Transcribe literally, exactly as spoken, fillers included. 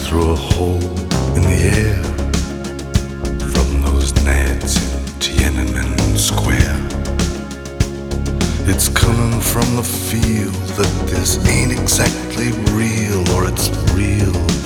through a hole in the air from those nads in Tiananmen Square. It's coming from the feel that this ain't exactly real, or it's real